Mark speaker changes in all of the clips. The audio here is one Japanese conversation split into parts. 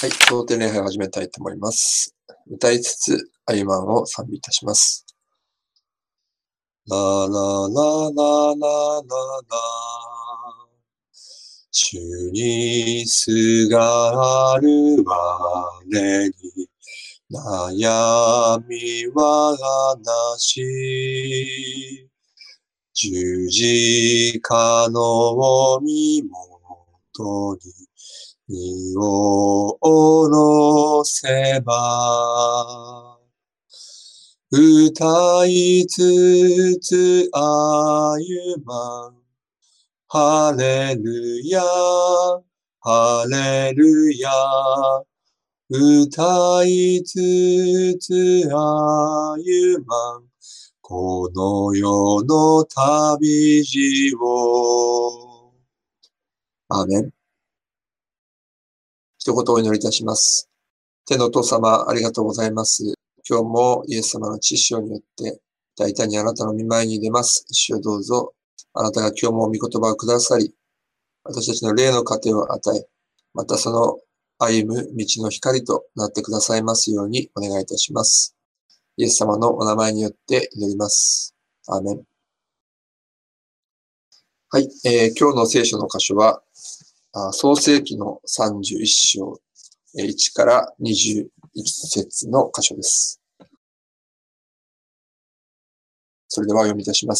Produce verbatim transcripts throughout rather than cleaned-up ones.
Speaker 1: はい、当店礼拝を始めたいと思います。歌いつつ、アイマンを賛美いたします。ラララララララ主にすがる我に悩みはなし。十字架の身元に身を下ろせば、歌いつつ歩まん。ハレルヤ、ハレルヤ。歌いつつ歩まん。この世の旅路を。アーメン。一言お祈りいたします。天のお父様、ありがとうございます。今日もイエス様の知識によって、大胆にあなたの御前に出ます。主をどうぞ、あなたが今日も御言葉をくださり、私たちの霊の糧を与え、またその歩む道の光となってくださいますようにお願いいたします。イエス様のお名前によって祈ります。アーメン。はい、えー、今日の聖書の箇所は、創世記のさんじゅういっ章、いちからにじゅういち節の箇所です。それではお読みいたします。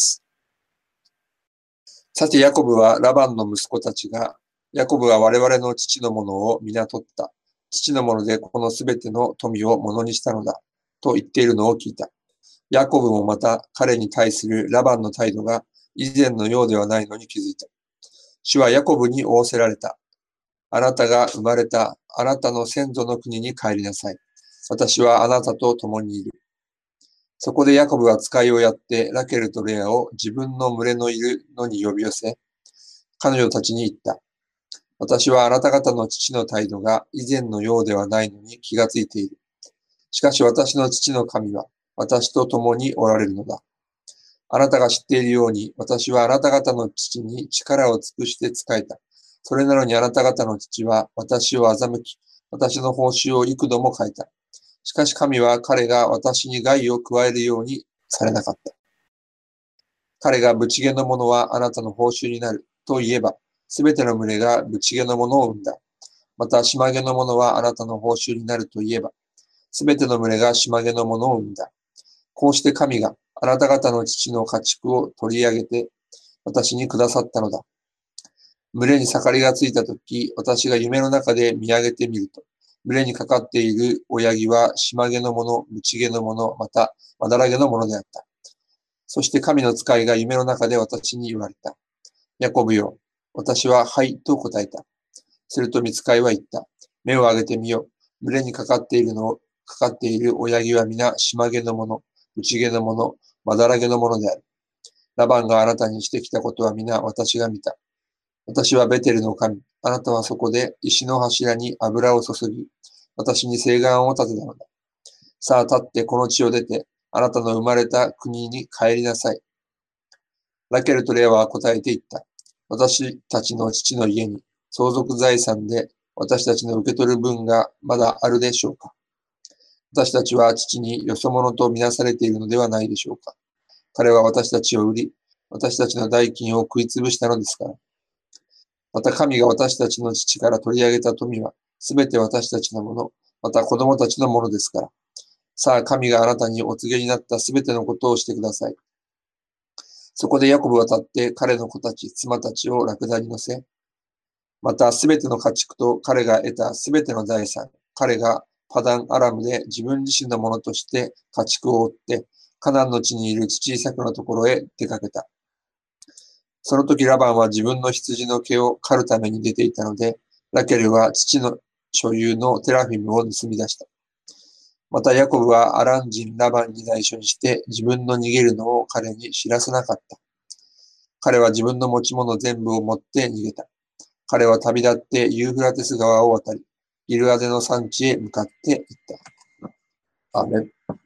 Speaker 1: さて、ヤコブはラバンの息子たちが、ヤコブは我々の父のものを皆取った。父のものでこのすべての富をものにしたのだ。と言っているのを聞いた。ヤコブもまた彼に対するラバンの態度が以前のようではないのに気づいた。主はヤコブに仰せられた。あなたが生まれたあなたの先祖の国に帰りなさい。私はあなたと共にいる。そこでヤコブは使いをやってラケルとレアを自分の群れのいるのに呼び寄せ、彼女たちに言った。私はあなた方の父の態度が以前のようではないのに気がついている。しかし私の父の神は私と共におられるのだ。あなたが知っているように私はあなた方の父に力を尽くして仕えた。それなのにあなた方の父は私を欺き、私の報酬を幾度も変えた。しかし神は彼が私に害を加えるようにされなかった。彼がぶちげのものはあなたの報酬になると言えば、すべての群れがぶちげのものを生んだ。また、しまげのものはあなたの報酬になると言えば、すべての群れがしまげのものを生んだ。こうして神があなた方の父の家畜を取り上げて私にくださったのだ。群れに盛りがついたとき、私が夢の中で見上げてみると、群れにかかっている親木はしまげのもの、ぶちげのもの、またまだらげのものであった。そして神の使いが夢の中で私に言われた。ヤコブよ、私ははいと答えた。すると御使いは言った。目を上げてみよう。群れにかかっているのを、かかっている親木は皆しまげのもの、ぶちげのもの、まだらげのものである。ラバンがあなたにしてきたことは皆私が見た。私はベテルの神。あなたはそこで石の柱に油を注ぎ、私に誓願を立てたのだ。さあ立ってこの地を出て、あなたの生まれた国に帰りなさい。ラケルとレアは答えて言った。私たちの父の家に相続財産で私たちの受け取る分がまだあるでしょうか。私たちは父によそ者とみなされているのではないでしょうか。彼は私たちを売り、私たちの代金を食いつぶしたのですから。また神が私たちの父から取り上げた富は、すべて私たちのもの、また子供たちのものですから。さあ神があなたにお告げになったすべてのことをしてください。そこでヤコブは立って彼の子たち、妻たちをラクダに乗せ、またすべての家畜と彼が得たすべての財産、彼がパダンアラムで自分自身のものとして家畜を追って、カナンの地にいる父イサクのところへ出かけた。その時ラバンは自分の羊の毛を刈るために出ていたので、ラケルは父の所有のテラフィムを盗み出した。またヤコブはアラン人ラバンに内緒にして自分の逃げるのを彼に知らせなかった。彼は自分の持ち物全部を持って逃げた。彼は旅立ってユーフラテス川を渡り、ギルアデの山地へ向かっていった。アーメン。はい、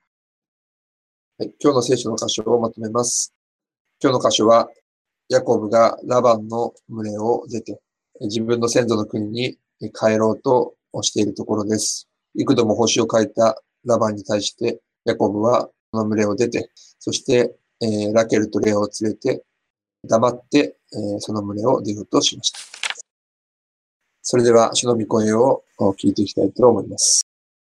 Speaker 1: 今日の聖書の箇所をまとめます。今日の箇所は、ヤコブがラバンの群れを出て、自分の先祖の国に帰ろうとをしているところです。幾度も星を描いたラバンに対して、ヤコブはその群れを出て、そして、えー、ラケルとレアを連れて、黙って、えー、その群れを出ようとしました。それでは、主の御声を聞いていきたいと思います。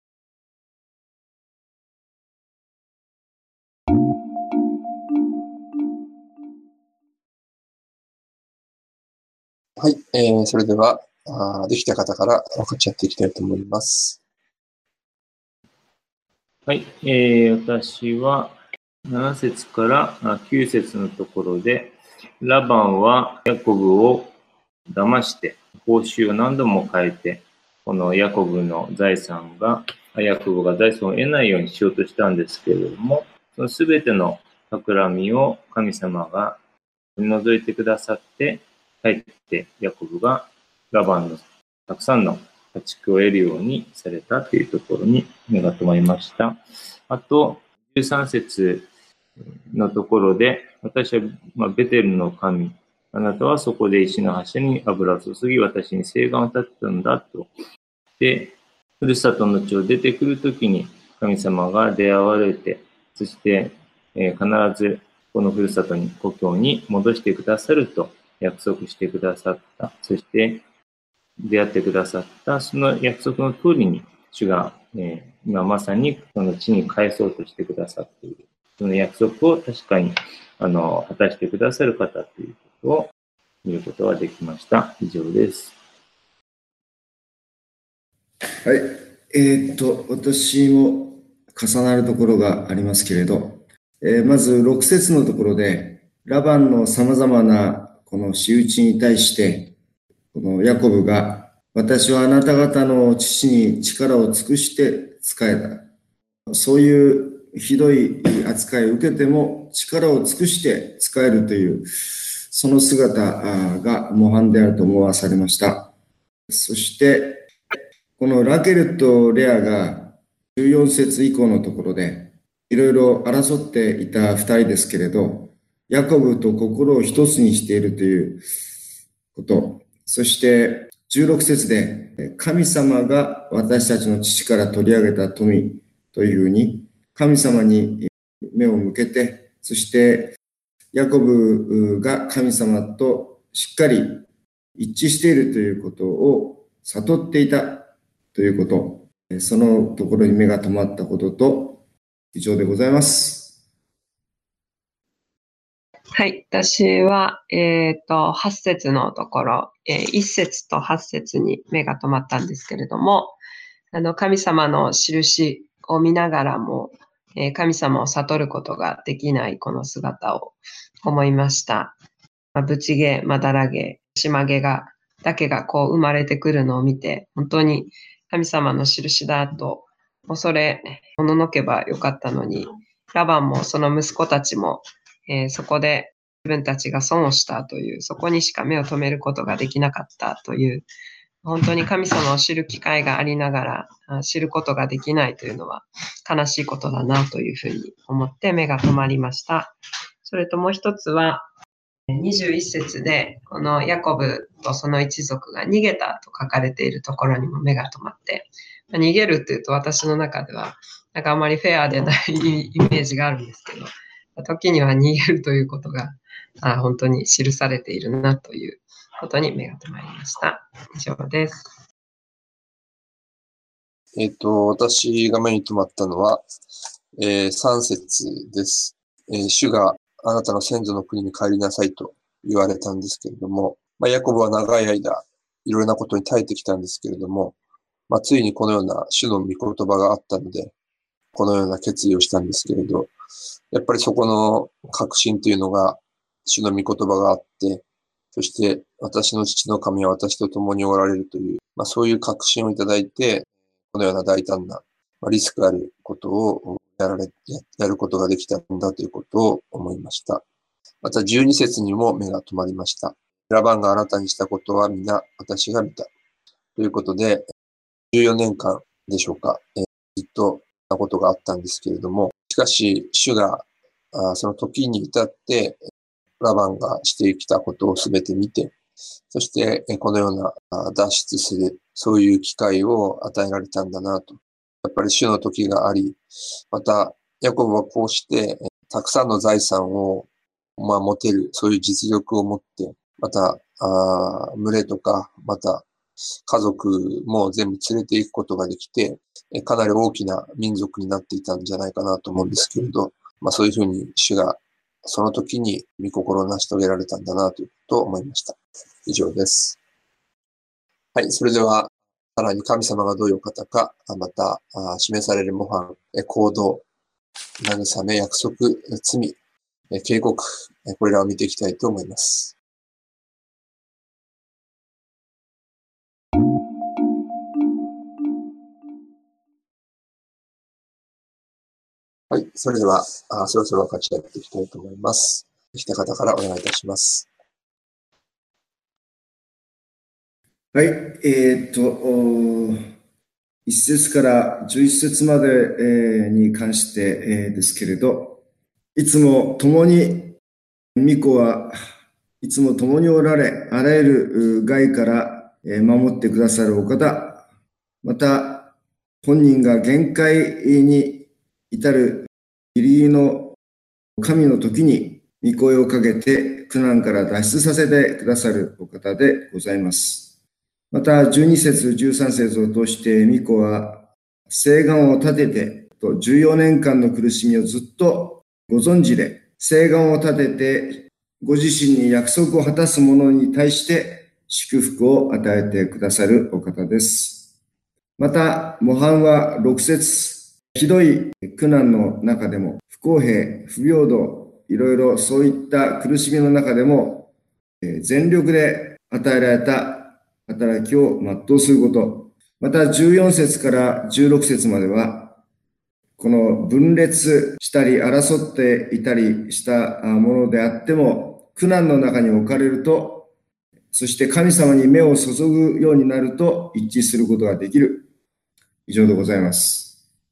Speaker 1: はい、えー、それではあ、できた方から分かち合っていきたいと思います。
Speaker 2: はい、えー、私はなな節からきゅう節のところで、ラバンはヤコブを騙して、報酬を何度も変えて、このヤコブの財産が、ヤコブが財産を得ないようにしようとしたんですけれども、そのすべての企みを神様が取り除いてくださって、帰ってヤコブがラバンのたくさんの家畜を得るようにされたというところに目が留まりました。あと、じゅうさん節のところで、私は、まあ、ベテルの神、あなたはそこで石の柱に油を注ぎ、私に誓願を立てたんだと。で、ふるさとの地を出てくるときに神様が出会われて、そして、えー、必ずこのふるさとに、故郷に戻してくださると約束してくださった。そして、出会ってくださった、その約束の通りに、主が、えー、今まさにこの地に返そうとしてくださっている。その約束を確かに、あの、果たしてくださる方ということを見ることができました。以上です。
Speaker 3: はい。えー、っと、私も重なるところがありますけれど、えー、まずろく節のところで、ラバンの様々なこの仕打ちに対して、このヤコブが、私はあなた方の父に力を尽くして仕えた。そういうひどい扱いを受けても力を尽くして仕えるという、その姿が模範であると思わされました。そして、このラケルとレアがじゅうよん節以降のところで、いろいろ争っていた二人ですけれど、ヤコブと心を一つにしているということ、そしてじゅうろく節で、神様が私たちの父から取り上げた富というふうに、神様に目を向けて、そしてヤコブが神様としっかり一致しているということを悟っていたということ、そのところに目が留まったことと、以上でございます。
Speaker 4: はい、私は、えっと、はち節のところ、えー、いち節とはち節に目が留まったんですけれども、あの、神様の印を見ながらも、えー、神様を悟ることができないこの姿を思いました。まあ、ぶち毛、まだら毛、しま毛が、だけがこう生まれてくるのを見て、本当に神様の印だと恐れ、おののけばよかったのに、ラバンもその息子たちも、えー、そこで自分たちが損をしたという、そこにしか目を留めることができなかったという、本当に神様を知る機会がありながら知ることができないというのは悲しいことだなというふうに思って目が留まりました。それともう一つは、にじゅういち節で、このヤコブとその一族が逃げたと書かれているところにも目が留まって、逃げるっていうと私の中では、なんかあまりフェアでないイメージがあるんですけど、時には逃げるということがあ本当に記されているなということに目が留まりました。以上です。
Speaker 1: えっと、私が目に留まったのは、えー、さん節です。えー、主があなたの先祖の国に帰りなさいと言われたんですけれども、まあ、ヤコブは長い間、いろいろなことに耐えてきたんですけれども、まあ、ついにこのような主の御言葉があったので、このような決意をしたんですけれど、やっぱりそこの確信というのが、主の御言葉があって、そして私の父の神は私と共におられるという、まあ、そういう確信をいただいて、このような大胆なリスクあることをやられ、やることができたんだということを思いました。またじゅうに節にも目が留まりました。ラバンがあなたにしたことは皆私が見た。ということで、じゅうよねんかんでしょうか、えー、ずっとなことがあったんですけれども、しかし主があその時に至ってラバンがしてきたことをすべて見て、そしてこのような脱出するそういう機会を与えられたんだなと。やっぱり主の時があり、また、ヤコブはこうして、たくさんの財産を、まあ、持てる、そういう実力を持って、また、あ群れとか、また、家族も全部連れて行くことができて、かなり大きな民族になっていたんじゃないかなと思うんですけれど、まあそういうふうに主がその時に御心を成し遂げられたんだなということを思いました。以上です。はい、それでは、さらに神様がどういうお方か、また示される模範、行動、慰め、約束、罪、警告、これらを見ていきたいと思います。はい。それでは、あそろそろ分かち合っていきたいと思います。できた方からお願いいたします。
Speaker 3: はい。えー、っと、いち節からじゅういち節まで、えー、に関して、えー、ですけれど、いつも共に、御子はいつも共におられ、あらゆる害から守ってくださるお方、また、本人が限界に至るギリギリの神の時に御声をかけて苦難から脱出させてくださるお方でございます。また、じゅうに節、じゅうさん節を通して御子は誓願を立ててとじゅうよねんかんの苦しみをずっとご存知で、誓願を立ててご自身に約束を果たす者に対して祝福を与えてくださるお方です。また、模範はろく節、ひどい苦難の中でも、不公平、不平等、いろいろそういった苦しみの中でも、全力で与えられた働きを全うすること。また、じゅうよん節からじゅうろく節までは、この分裂したり争っていたりしたものであっても、苦難の中に置かれると、そして神様に目を注ぐようになると一致することができる。以上でございます。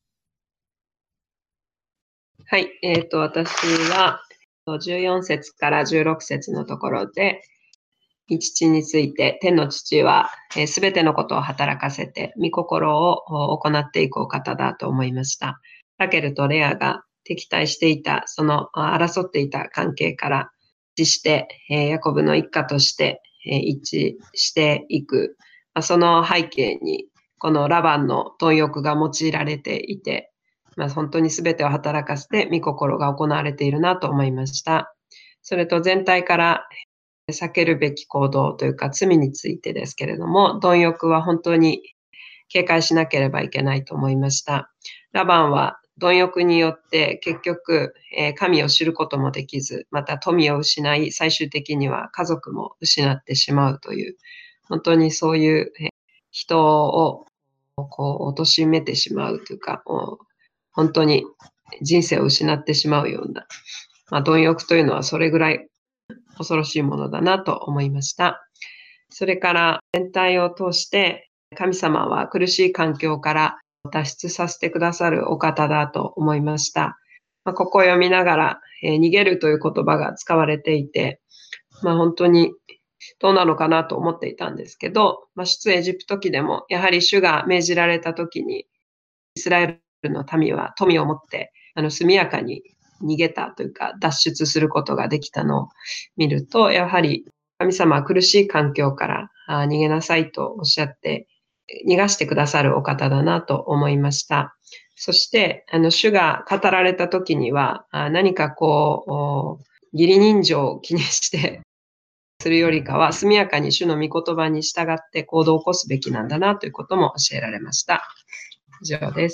Speaker 4: はい、えっと、私はじゅうよん節からじゅうろく節のところで、父について、天の父はすべてのことを働かせて、御心を行っていくお方だと思いました。ラケルとレアが敵対していた、その争っていた関係から一致して、ヤコブの一家として一致していく、その背景に、このラバンの貪欲が用いられていて、まあ、本当に全てを働かせて御心が行われているなと思いました。それと全体から避けるべき行動というか罪についてですけれども、貪欲は本当に警戒しなければいけないと思いました。ラバンは貪欲によって結局神を知ることもできず、また富を失い、最終的には家族も失ってしまうという、本当にそういう人をこう貶めてしまうというか、本当に人生を失ってしまうような、まあ、貪欲というのはそれぐらい恐ろしいものだなと思いました。それから全体を通して神様は苦しい環境から脱出させてくださるお方だと思いました。まあ、ここを読みながら、えー、逃げるという言葉が使われていて、まあ、本当にどうなのかなと思っていたんですけど、まあ、出エジプト記でもやはり主が命じられた時にイスラエルの民は富を持ってあの速やかに逃げたというか脱出することができたのを見ると、やはり神様は苦しい環境から逃げなさいとおっしゃって逃がしてくださるお方だなと思いました。そしてあの主が語られた時には何かこう義理人情を気にしてするよりかは速やかに主の御言葉に従って行動を起こすべきなんだなということも教えられました。以上です。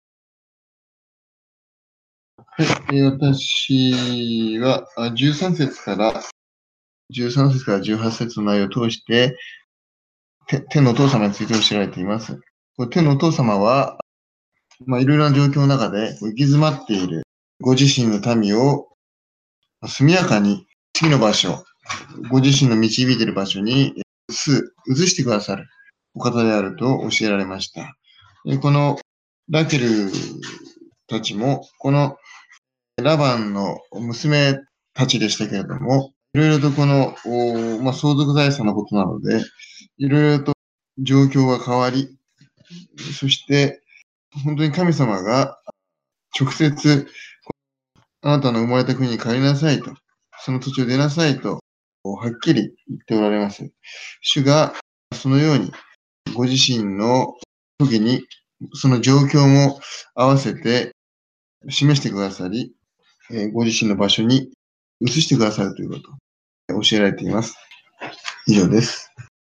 Speaker 5: はい、私はじゅうさん節から、じゅうさん節からじゅうはち節の内容を通して、天のお父様について教えられています。天のお父様は、まあ、いろいろな状況の中で行き詰まっているご自身の民を速やかに次の場所、ご自身の導いている場所に移してくださるお方であると教えられました。このラケルたちも、このラバンの娘たちでしたけれども、いろいろとこの、まあ、相続財産のことなので、いろいろと状況が変わり、そして本当に神様が直接あなたの生まれた国に帰りなさいと、その土地を出なさいと、はっきり言っておられます。主がそのようにご自身の時にその状況も合わせて示してくださり、ご自身の場所に移してくださるということを教えられています。以上です。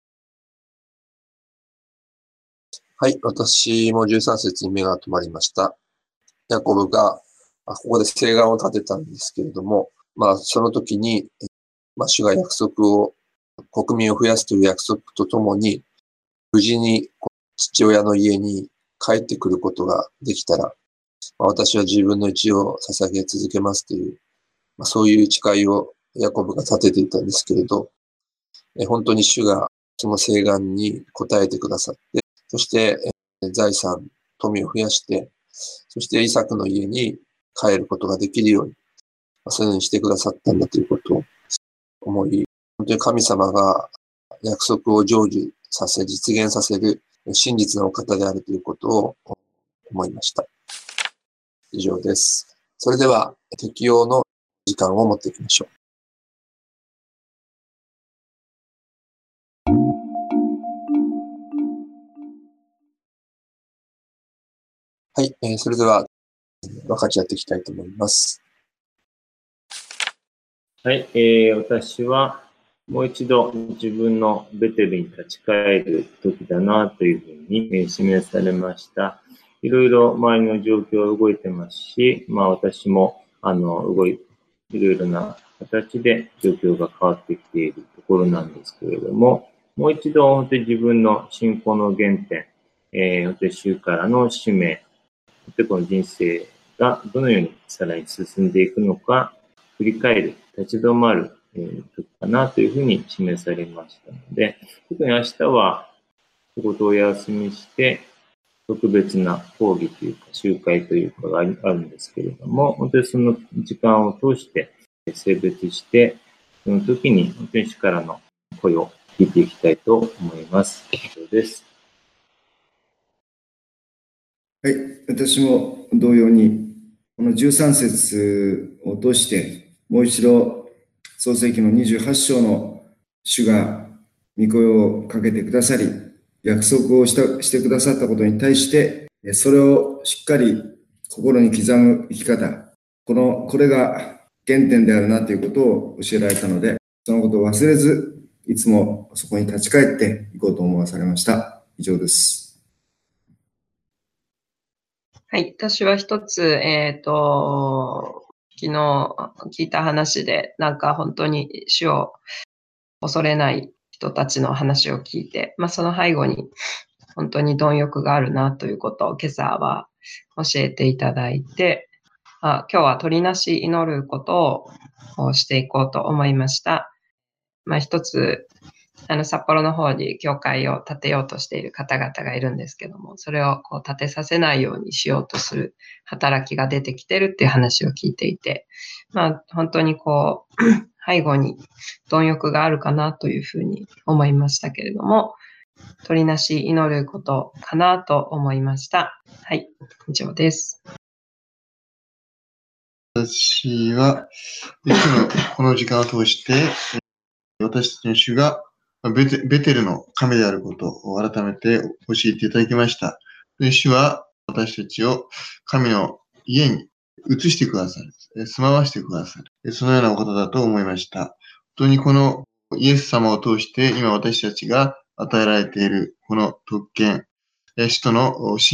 Speaker 1: はい、私もじゅうさん節に目が止まりました。ヤコブが、ここで誓願を立てたんですけれども、まあ、その時に、まあ、主が約束を、国民を増やすという約束とともに、無事に父親の家に帰ってくることができたら、まあ、私は自分の一を捧げ続けますという、まあ、そういう誓いをヤコブが立てていたんですけれど、え本当に主がその誓願に応えてくださって、そしてえ財産、富を増やして、そしてイサクの家に帰ることができるように、そういうふうにしてくださったんだということを思い、本当に神様が約束を成就させ、実現させる真実の方であるということを思いました。以上です。それでは適用の時間を持っていきましょう。はい、えー、それでは分かち合っていきたいと思います。
Speaker 2: はい、えー、私はもう一度自分のベテルに立ち返る時だなというふうに、えー、示されました。いろいろ周りの状況は動いてますし、まあ私もあの動いいろいろな形で状況が変わってきているところなんですけれども、もう一度本当に自分の信仰の原点、えー、本当に主からの使命、本当にこの人生がどのようにさらに進んでいくのか、振り返る、立ち止まる、えー、時かなというふうに示されましたので、特に明日は仕事をお休みして、特別な講義というか集会というかがあるんですけれども、本当にその時間を通して性別して、その時に本当に主からの声を聞いていきたいと思います。以上です。
Speaker 3: はい、私も同様に、このじゅうさん節を通して、もう一度、創世記のにじゅうはち章の主が御声をかけてくださり、約束をしたしてくださったことに対して、それをしっかり心に刻む生き方、この、これが原点であるなということを教えられたので、そのことを忘れず、いつもそこに立ち返っていこうと思わされました。以上です。
Speaker 4: はい、私は一つ、えっと、昨日聞いた話で、なんか本当に主を恐れない人たちの話を聞いて、まあその背後に本当に貪欲があるなということを今朝は教えていただいて、あ今日は取りなし祈ることをしていこうと思いました。まあ一つ、あの札幌の方に教会を建てようとしている方々がいるんですけども、それをこう建てさせないようにしようとする働きが出てきてるっていう話を聞いていて、まあ本当にこう背後に貪欲があるかなというふうに思いましたけれども、取りなし祈ることかなと思いました。はい、以上です。
Speaker 5: 私は、いつもこの時間を通して、私たちの主がベテ、ベテルの神であることを改めて教えていただきました。主は私たちを神の家に移してくださる。住まわしてくださる。そのようなことだと思いました。本当にこのイエス様を通して今私たちが与えられているこの特権、使徒の